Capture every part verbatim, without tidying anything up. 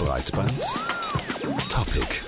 Breitband Topic.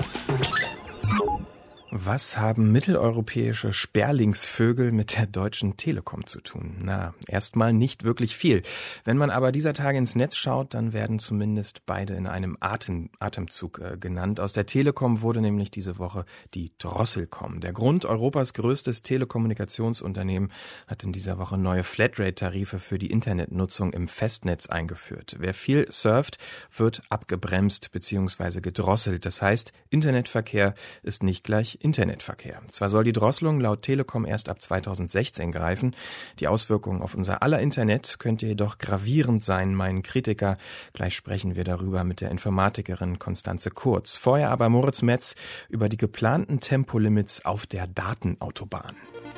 Was haben mitteleuropäische Sperlingsvögel mit der Deutschen Telekom zu tun? Na, erstmal nicht wirklich viel. Wenn man aber dieser Tage ins Netz schaut, dann werden zumindest beide in einem Atem, Atemzug äh, genannt. Aus der Telekom wurde nämlich diese Woche die Drosselcom. Der Grund, Europas größtes Telekommunikationsunternehmen, hat in dieser Woche neue Flatrate-Tarife für die Internetnutzung im Festnetz eingeführt. Wer viel surft, wird abgebremst bzw. gedrosselt. Das heißt, Internetverkehr ist nicht gleich Internetverkehr. Zwar soll die Drosselung laut Telekom erst ab zweitausendsechzehn greifen. Die Auswirkungen auf unser aller Internet könnte jedoch gravierend sein, meinen Kritiker. Gleich sprechen wir darüber mit der Informatikerin Constanze Kurz. Vorher aber Moritz Metz über die geplanten Tempolimits auf der Datenautobahn.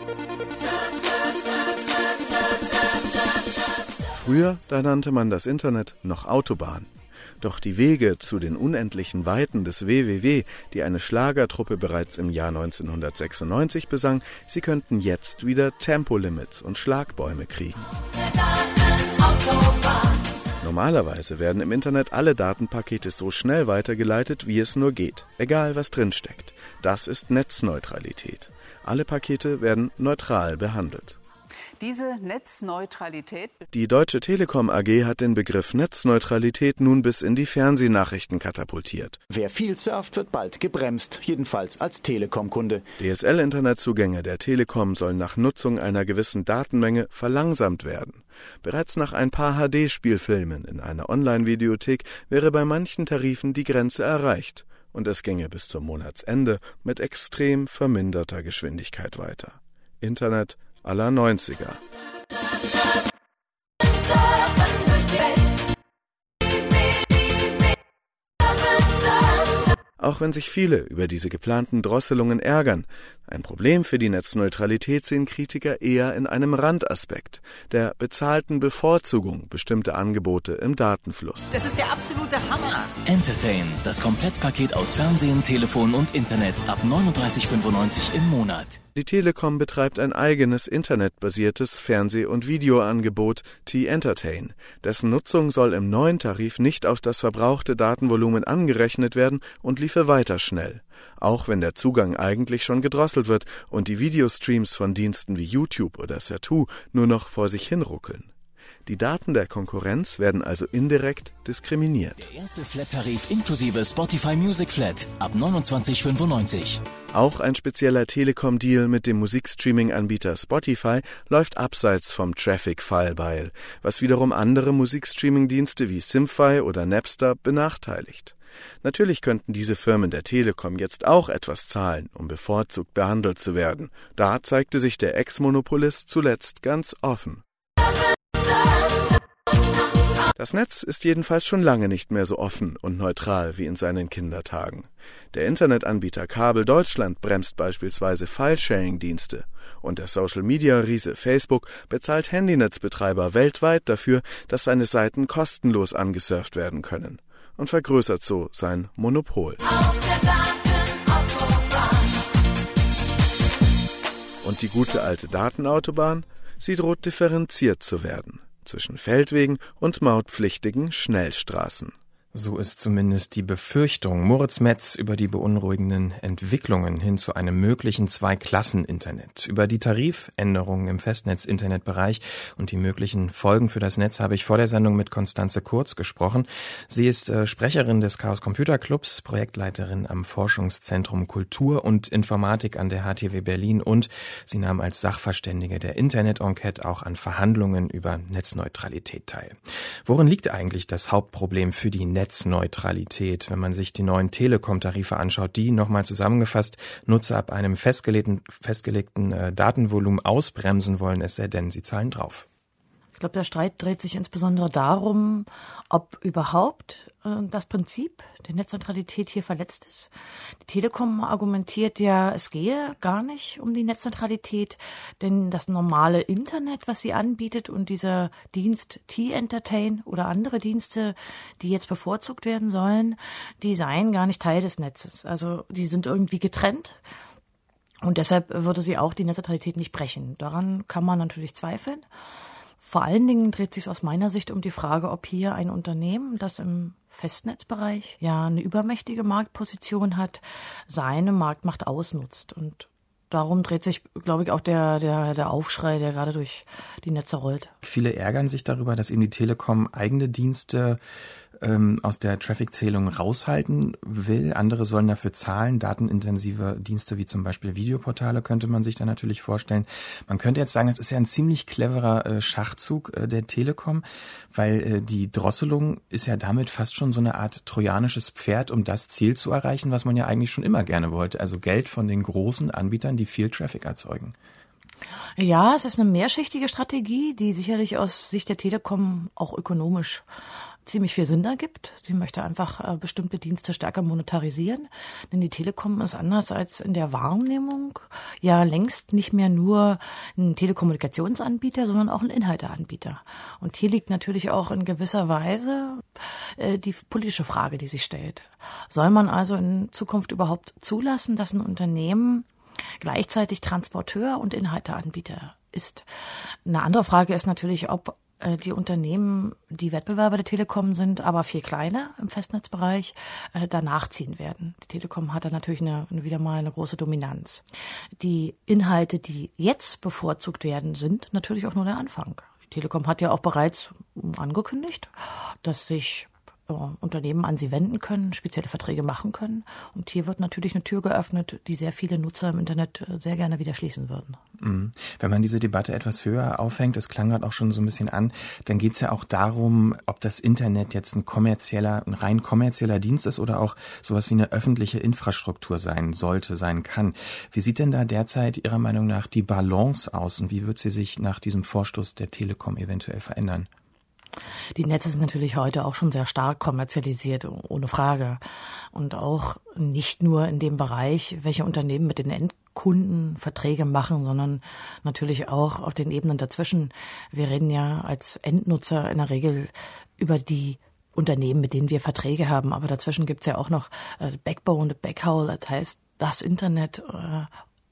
Früher, da nannte man das Internet noch Autobahn. Doch die Wege zu den unendlichen Weiten des W W W, die eine Schlagertruppe bereits im Jahr neunzehnhundertsechsundneunzig besang, sie könnten jetzt wieder Tempolimits und Schlagbäume kriegen. Normalerweise werden im Internet alle Datenpakete so schnell weitergeleitet, wie es nur geht, egal was drinsteckt. Das ist Netzneutralität. Alle Pakete werden neutral behandelt. Diese Netzneutralität. Die Deutsche Telekom A G hat den Begriff Netzneutralität nun bis in die Fernsehnachrichten katapultiert. Wer viel surft, wird bald gebremst, jedenfalls als Telekom-Kunde. D S L-Internetzugänge der Telekom sollen nach Nutzung einer gewissen Datenmenge verlangsamt werden. Bereits nach ein paar H D-Spielfilmen in einer Online-Videothek wäre bei manchen Tarifen die Grenze erreicht. Und es ginge bis zum Monatsende mit extrem verminderter Geschwindigkeit weiter. Internet aller neunziger. Auch wenn sich viele über diese geplanten Drosselungen ärgern, ein Problem für die Netzneutralität sehen Kritiker eher in einem Randaspekt, der bezahlten Bevorzugung bestimmter Angebote im Datenfluss. Das ist der absolute Hammer! Entertain, das Komplettpaket aus Fernsehen, Telefon und Internet ab neununddreißig fünfundneunzig im Monat. Die Telekom betreibt ein eigenes internetbasiertes Fernseh- und Videoangebot, T-Entertain. Dessen Nutzung soll im neuen Tarif nicht auf das verbrauchte Datenvolumen angerechnet werden und liefe weiter schnell. Auch wenn der Zugang eigentlich schon gedrosselt wird und die Videostreams von Diensten wie YouTube oder Satu nur noch vor sich hin ruckeln. Die Daten der Konkurrenz werden also indirekt diskriminiert. Der erste Flat-Tarif inklusive Spotify Music Flat ab neunundzwanzig fünfundneunzig. Auch ein spezieller Telekom-Deal mit dem Musikstreaming-Anbieter Spotify läuft abseits vom Traffic-File-Bile, was wiederum andere Musikstreaming-Dienste wie Simfy oder Napster benachteiligt. Natürlich könnten diese Firmen der Telekom jetzt auch etwas zahlen, um bevorzugt behandelt zu werden. Da zeigte sich der Ex-Monopolist zuletzt ganz offen. Das Netz ist jedenfalls schon lange nicht mehr so offen und neutral wie in seinen Kindertagen. Der Internetanbieter Kabel Deutschland bremst beispielsweise File-Sharing-Dienste und der Social-Media-Riese Facebook bezahlt Handynetzbetreiber weltweit dafür, dass seine Seiten kostenlos angesurft werden können und vergrößert so sein Monopol. Und die gute alte Datenautobahn? Sie droht differenziert zu werden zwischen Feldwegen und mautpflichtigen Schnellstraßen. So ist zumindest die Befürchtung. Moritz Metz über die beunruhigenden Entwicklungen hin zu einem möglichen Zwei-Klassen-Internet. Über die Tarifänderungen im Festnetz-Internetbereich und die möglichen Folgen für das Netz habe ich vor der Sendung mit Constanze Kurz gesprochen. Sie ist äh, Sprecherin des Chaos Computer Clubs, Projektleiterin am Forschungszentrum Kultur und Informatik an der H T W Berlin und sie nahm als Sachverständige der Internet-Enquete auch an Verhandlungen über Netzneutralität teil. Worin liegt eigentlich das Hauptproblem für die Netz Netzneutralität, wenn man sich die neuen Telekom-Tarife anschaut, die, nochmal zusammengefasst, Nutzer ab einem festgelegten, festgelegten äh, Datenvolumen ausbremsen wollen, es sei denn, sie zahlen drauf. Ich glaube, der Streit dreht sich insbesondere darum, ob überhaupt äh, das Prinzip der Netzneutralität hier verletzt ist. Die Telekom argumentiert ja, es gehe gar nicht um die Netzneutralität, denn das normale Internet, was sie anbietet und dieser Dienst T-Entertain oder andere Dienste, die jetzt bevorzugt werden sollen, die seien gar nicht Teil des Netzes. Also die sind irgendwie getrennt. Und deshalb würde sie auch die Netzneutralität nicht brechen. Daran kann man natürlich zweifeln. Vor allen Dingen dreht sich es aus meiner Sicht um die Frage, ob hier ein Unternehmen, das im Festnetzbereich ja eine übermächtige Marktposition hat, seine Marktmacht ausnutzt. Und darum dreht sich, glaube ich, auch der, der, der Aufschrei, der gerade durch die Netze rollt. Viele ärgern sich darüber, dass eben die Telekom eigene Dienste ähm, aus der Traffic-Zählung raushalten will. Andere sollen dafür zahlen. Datenintensive Dienste wie zum Beispiel Videoportale könnte man sich da natürlich vorstellen. Man könnte jetzt sagen, das ist ja ein ziemlich cleverer äh, Schachzug äh, der Telekom, weil äh, die Drosselung ist ja damit fast schon so eine Art trojanisches Pferd, um das Ziel zu erreichen, was man ja eigentlich schon immer gerne wollte. Also Geld von den großen Anbietern, die viel Traffic erzeugen. Ja, es ist eine mehrschichtige Strategie, die sicherlich aus Sicht der Telekom auch ökonomisch ziemlich viel Sinn ergibt. Sie möchte einfach äh, bestimmte Dienste stärker monetarisieren, denn die Telekom ist anders als in der Wahrnehmung ja längst nicht mehr nur ein Telekommunikationsanbieter, sondern auch ein Inhalteanbieter. Und hier liegt natürlich auch in gewisser Weise äh, die politische Frage, die sich stellt. Soll man also in Zukunft überhaupt zulassen, dass ein Unternehmen gleichzeitig Transporteur und Inhalteanbieter ist? Eine andere Frage ist natürlich, ob die Unternehmen, die Wettbewerber der Telekom sind, aber viel kleiner im Festnetzbereich, äh, danach ziehen werden. Die Telekom hat da natürlich eine, wieder mal eine große Dominanz. Die Inhalte, die jetzt bevorzugt werden, sind natürlich auch nur der Anfang. Die Telekom hat ja auch bereits angekündigt, dass sich äh, Unternehmen an sie wenden können, spezielle Verträge machen können. Und hier wird natürlich eine Tür geöffnet, die sehr viele Nutzer im Internet äh, sehr gerne wieder schließen würden. Mhm. Wenn man diese Debatte etwas höher aufhängt, das klang gerade auch schon so ein bisschen an, dann geht es ja auch darum, ob das Internet jetzt ein kommerzieller, ein rein kommerzieller Dienst ist oder auch sowas wie eine öffentliche Infrastruktur sein sollte, sein kann. Wie sieht denn da derzeit Ihrer Meinung nach die Balance aus und wie wird sie sich nach diesem Vorstoß der Telekom eventuell verändern? Die Netze sind natürlich heute auch schon sehr stark kommerzialisiert, ohne Frage. Und auch nicht nur in dem Bereich, welche Unternehmen mit den Endkunden Verträge machen, sondern natürlich auch auf den Ebenen dazwischen. Wir reden ja als Endnutzer in der Regel über die Unternehmen, mit denen wir Verträge haben. Aber dazwischen gibt's ja auch noch äh, Backbone, Backhaul, das heißt das Internet, äh,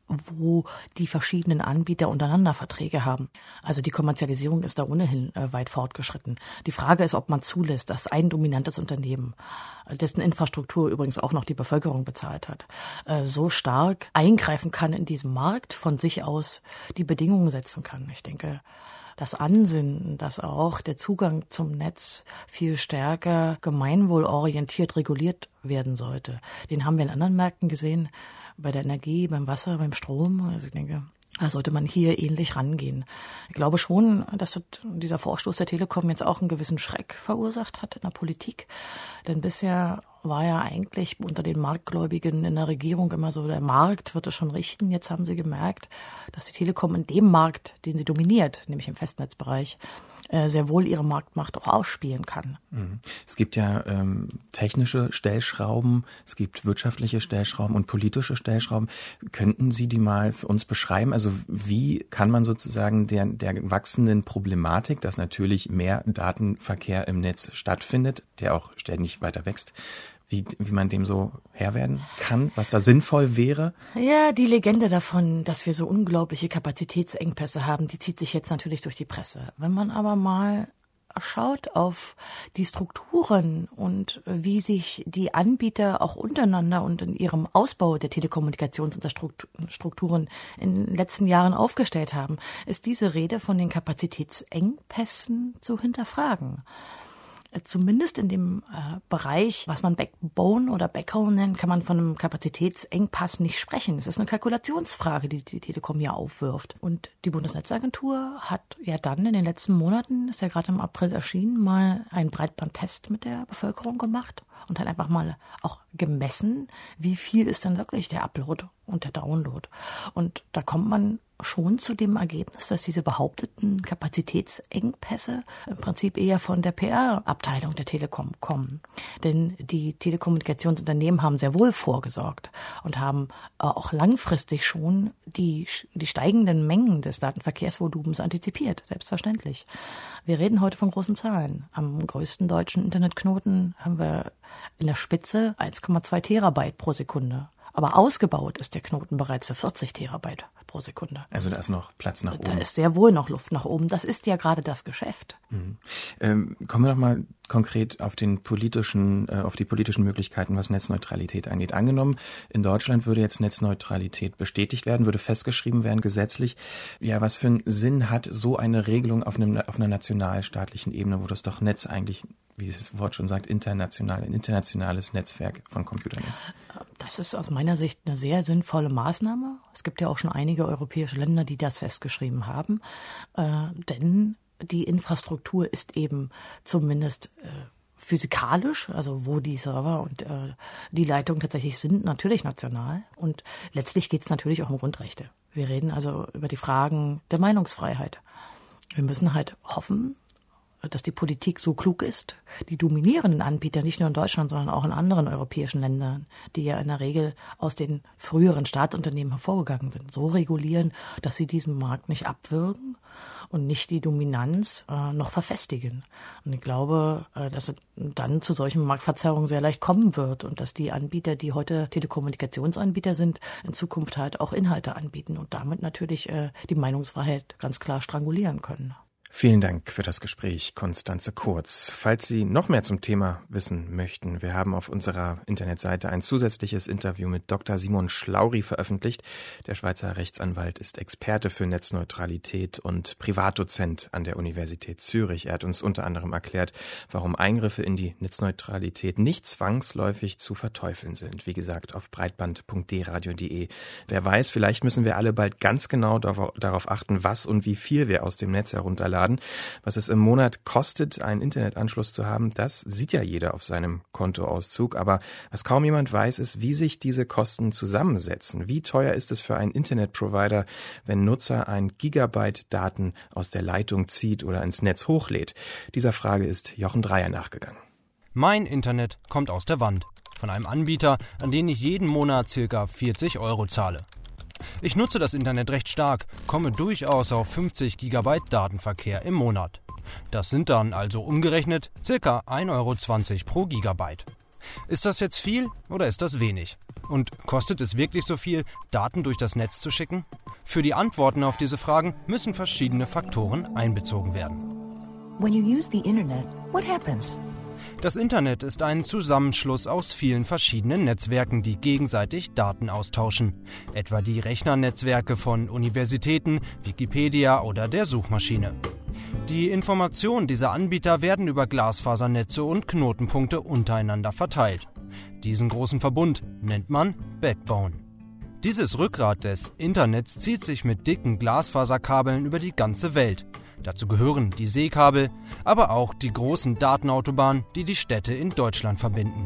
wo die verschiedenen Anbieter untereinander Verträge haben. Also die Kommerzialisierung ist da ohnehin äh, weit fortgeschritten. Die Frage ist, ob man zulässt, dass ein dominantes Unternehmen, dessen Infrastruktur übrigens auch noch die Bevölkerung bezahlt hat, äh, so stark eingreifen kann in diesen Markt, von sich aus die Bedingungen setzen kann. Ich denke, das Ansinnen, dass auch der Zugang zum Netz viel stärker gemeinwohlorientiert reguliert werden sollte, den haben wir in anderen Märkten gesehen, bei der Energie, beim Wasser, beim Strom. Also ich denke, da sollte man hier ähnlich rangehen. Ich glaube schon, dass dieser Vorstoß der Telekom jetzt auch einen gewissen Schreck verursacht hat in der Politik. Denn bisher war ja eigentlich unter den Marktgläubigen in der Regierung immer so, der Markt wird es schon richten. Jetzt haben sie gemerkt, dass die Telekom in dem Markt, den sie dominiert, nämlich im Festnetzbereich, sehr wohl ihre Marktmacht auch ausspielen kann. Es gibt ja ähm, technische Stellschrauben, es gibt wirtschaftliche Stellschrauben und politische Stellschrauben. Könnten Sie die mal für uns beschreiben? Also wie kann man sozusagen der, der wachsenden Problematik, dass natürlich mehr Datenverkehr im Netz stattfindet, der auch ständig weiter wächst, Wie, wie man dem so Herr werden kann, was da sinnvoll wäre? Ja, die Legende davon, dass wir so unglaubliche Kapazitätsengpässe haben, die zieht sich jetzt natürlich durch die Presse. Wenn man aber mal schaut auf die Strukturen und wie sich die Anbieter auch untereinander und in ihrem Ausbau der Telekommunikationsinfrastrukturen in den letzten Jahren aufgestellt haben, ist diese Rede von den Kapazitätsengpässen zu hinterfragen. Zumindest in dem äh, Bereich, was man Backbone oder Backhaul nennt, kann man von einem Kapazitätsengpass nicht sprechen. Es ist eine Kalkulationsfrage, die die Telekom hier aufwirft. Und die Bundesnetzagentur hat ja dann in den letzten Monaten, ist ja gerade im April erschienen, mal einen Breitbandtest mit der Bevölkerung gemacht und hat einfach mal auch gemessen, wie viel ist denn wirklich der Upload und der Download. Und da kommt man schon zu dem Ergebnis, dass diese behaupteten Kapazitätsengpässe im Prinzip eher von der P R-Abteilung der Telekom kommen. Denn die Telekommunikationsunternehmen haben sehr wohl vorgesorgt und haben auch langfristig schon die, die steigenden Mengen des Datenverkehrsvolumens antizipiert, selbstverständlich. Wir reden heute von großen Zahlen. Am größten deutschen Internetknoten haben wir in der Spitze eins Komma zwei Terabyte pro Sekunde. Aber ausgebaut ist der Knoten bereits für vierzig Terabyte pro Sekunde. Also da ist noch Platz nach oben. Da ist sehr wohl noch Luft nach oben. Das ist ja gerade das Geschäft. Mhm. Ähm, kommen wir doch mal konkret auf den politischen, äh, auf die politischen Möglichkeiten, was Netzneutralität angeht. Angenommen, in Deutschland würde jetzt Netzneutralität bestätigt werden, würde festgeschrieben werden gesetzlich. Ja, was für einen Sinn hat so eine Regelung auf einem, auf einer nationalstaatlichen Ebene, wo das doch Netz eigentlich, wie das Wort schon sagt, international, ein internationales Netzwerk von Computern ist? Das ist aus meiner Sicht eine sehr sinnvolle Maßnahme. Es gibt ja auch schon einige europäische Länder, die das festgeschrieben haben. Äh, denn die Infrastruktur ist eben zumindest äh, physikalisch, also wo die Server und äh, die Leitungen tatsächlich sind, natürlich national. Und letztlich geht es natürlich auch um Grundrechte. Wir reden also über die Fragen der Meinungsfreiheit. Wir müssen halt hoffen, dass die Politik so klug ist, die dominierenden Anbieter, nicht nur in Deutschland, sondern auch in anderen europäischen Ländern, die ja in der Regel aus den früheren Staatsunternehmen hervorgegangen sind, so regulieren, dass sie diesen Markt nicht abwürgen und nicht die Dominanz äh, noch verfestigen. Und ich glaube, äh, dass es dann zu solchen Marktverzerrungen sehr leicht kommen wird und dass die Anbieter, die heute Telekommunikationsanbieter sind, in Zukunft halt auch Inhalte anbieten und damit natürlich äh, die Meinungsfreiheit ganz klar strangulieren können. Vielen Dank für das Gespräch, Constanze Kurz. Falls Sie noch mehr zum Thema wissen möchten, wir haben auf unserer Internetseite ein zusätzliches Interview mit Doktor Simon Schlaury veröffentlicht. Der Schweizer Rechtsanwalt ist Experte für Netzneutralität und Privatdozent an der Universität Zürich. Er hat uns unter anderem erklärt, warum Eingriffe in die Netzneutralität nicht zwangsläufig zu verteufeln sind. Wie gesagt, auf breitband punkt d radio punkt de. Wer weiß, vielleicht müssen wir alle bald ganz genau darauf achten, was und wie viel wir aus dem Netz herunterladen. Was es im Monat kostet, einen Internetanschluss zu haben, das sieht ja jeder auf seinem Kontoauszug. Aber was kaum jemand weiß, ist, wie sich diese Kosten zusammensetzen. Wie teuer ist es für einen Internetprovider, wenn Nutzer ein Gigabyte Daten aus der Leitung zieht oder ins Netz hochlädt? Dieser Frage ist Jochen Dreier nachgegangen. Mein Internet kommt aus der Wand. Von einem Anbieter, an den ich jeden Monat ca. vierzig Euro zahle. Ich nutze das Internet recht stark, komme durchaus auf fünfzig Gigabyte Datenverkehr im Monat. Das sind dann also umgerechnet ca. ein Euro zwanzig pro Gigabyte. Ist das jetzt viel oder ist das wenig? Und kostet es wirklich so viel, Daten durch das Netz zu schicken? Für die Antworten auf diese Fragen müssen verschiedene Faktoren einbezogen werden. When you use the Internet, what happens? Das Internet ist ein Zusammenschluss aus vielen verschiedenen Netzwerken, die gegenseitig Daten austauschen. Etwa die Rechnernetzwerke von Universitäten, Wikipedia oder der Suchmaschine. Die Informationen dieser Anbieter werden über Glasfasernetze und Knotenpunkte untereinander verteilt. Diesen großen Verbund nennt man Backbone. Dieses Rückgrat des Internets zieht sich mit dicken Glasfaserkabeln über die ganze Welt. Dazu gehören die Seekabel, aber auch die großen Datenautobahnen, die die Städte in Deutschland verbinden.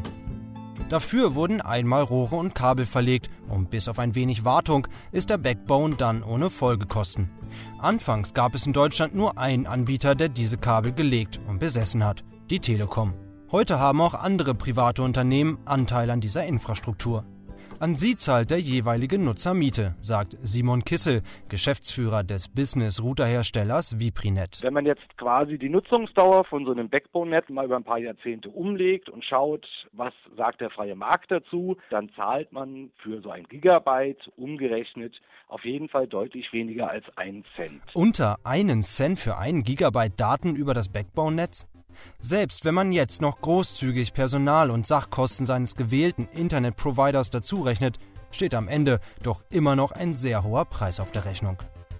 Dafür wurden einmal Rohre und Kabel verlegt und bis auf ein wenig Wartung ist der Backbone dann ohne Folgekosten. Anfangs gab es in Deutschland nur einen Anbieter, der diese Kabel gelegt und besessen hat, die Telekom. Heute haben auch andere private Unternehmen Anteil an dieser Infrastruktur. An sie zahlt der jeweilige Nutzer Miete, sagt Simon Kissel, Geschäftsführer des Business-Router-Herstellers Viprinet. Wenn man jetzt quasi die Nutzungsdauer von so einem Backbone-Netz mal über ein paar Jahrzehnte umlegt und schaut, was sagt der freie Markt dazu, dann zahlt man für so ein Gigabyte umgerechnet auf jeden Fall deutlich weniger als einen Cent. Unter einen Cent für einen Gigabyte Daten über das Backbone-Netz? Selbst wenn man jetzt noch großzügig Personal- und Sachkosten seines gewählten Internet-Providers dazurechnet, steht am Ende doch immer noch ein sehr hoher Preis auf der Rechnung.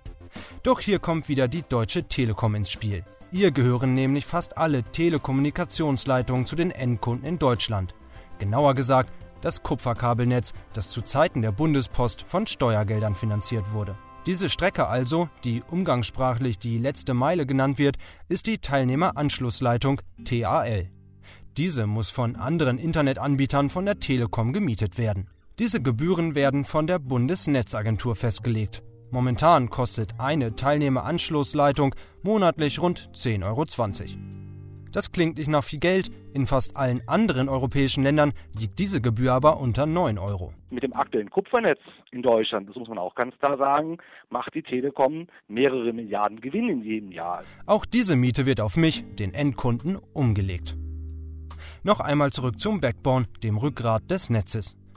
Doch hier kommt wieder die Deutsche Telekom ins Spiel. Ihr gehören nämlich fast alle Telekommunikationsleitungen zu den Endkunden in Deutschland. Genauer gesagt, das Kupferkabelnetz, das zu Zeiten der Bundespost von Steuergeldern finanziert wurde. Diese Strecke also, die umgangssprachlich die letzte Meile genannt wird, ist die Teilnehmeranschlussleitung T A L. Diese muss von anderen Internetanbietern von der Telekom gemietet werden. Diese Gebühren werden von der Bundesnetzagentur festgelegt. Momentan kostet eine Teilnehmeranschlussleitung monatlich rund zehn Euro zwanzig. Das klingt nicht nach viel Geld, in fast allen anderen europäischen Ländern liegt diese Gebühr aber unter neun Euro. Mit dem aktuellen Kupfernetz in Deutschland, das muss man auch ganz klar sagen, macht die Telekom mehrere Milliarden Gewinn in jedem Jahr. Auch diese Miete wird auf mich, den Endkunden, umgelegt. Noch einmal zurück zum Backbone, dem Rückgrat des Netzes.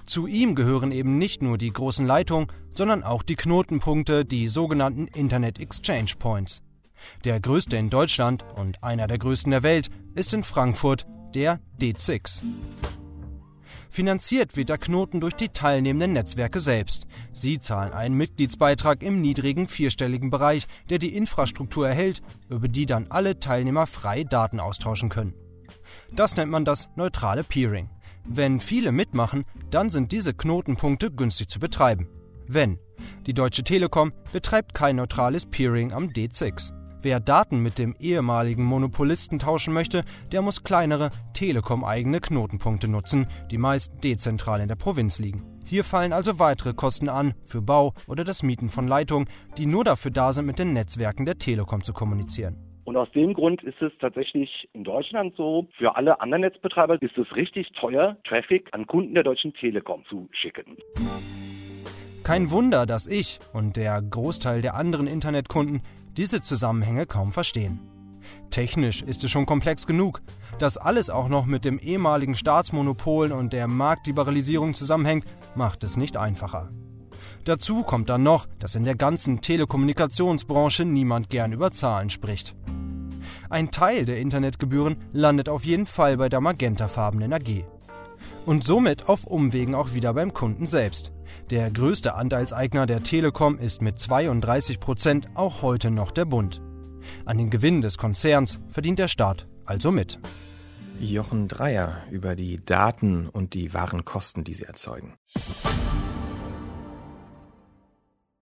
Zu ihm gehören eben nicht nur die großen Leitungen, sondern auch die Knotenpunkte, die sogenannten Internet Exchange Points. Der größte in Deutschland und einer der größten der Welt ist in Frankfurt der D sechs. Finanziert wird der Knoten durch die teilnehmenden Netzwerke selbst. Sie zahlen einen Mitgliedsbeitrag im niedrigen vierstelligen Bereich, der die Infrastruktur erhält, über die dann alle Teilnehmer frei Daten austauschen können. Das nennt man das neutrale Peering. Wenn viele mitmachen, dann sind diese Knotenpunkte günstig zu betreiben. Wenn. Die Deutsche Telekom betreibt kein neutrales Peering am D sechs. Wer Daten mit dem ehemaligen Monopolisten tauschen möchte, der muss kleinere, Telekom-eigene Knotenpunkte nutzen, die meist dezentral in der Provinz liegen. Hier fallen also weitere Kosten an für Bau oder das Mieten von Leitungen, die nur dafür da sind, mit den Netzwerken der Telekom zu kommunizieren. Und aus dem Grund ist es tatsächlich in Deutschland so, für alle anderen Netzbetreiber ist es richtig teuer, Traffic an Kunden der Deutschen Telekom zu schicken. Kein Wunder, dass ich und der Großteil der anderen Internetkunden diese Zusammenhänge kaum verstehen. Technisch ist es schon komplex genug. Dass alles auch noch mit dem ehemaligen Staatsmonopol und der Marktliberalisierung zusammenhängt, macht es nicht einfacher. Dazu kommt dann noch, dass in der ganzen Telekommunikationsbranche niemand gern über Zahlen spricht. Ein Teil der Internetgebühren landet auf jeden Fall bei der magentafarbenen A G. Und somit auf Umwegen auch wieder beim Kunden selbst. Der größte Anteilseigner der Telekom ist mit zweiunddreißig Prozent auch heute noch der Bund. An den Gewinn des Konzerns verdient der Staat also mit. Jochen Dreier über die Daten und die wahren Kosten, die sie erzeugen.